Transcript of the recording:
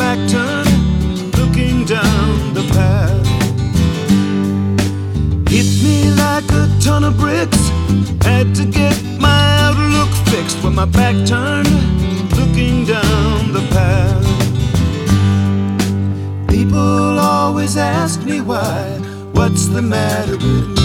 back turned, looking down the path. Hit me like a ton of bricks. Had to get my outlook fixed with my back turned, looking down the path. People always ask me why, what's the matter with me?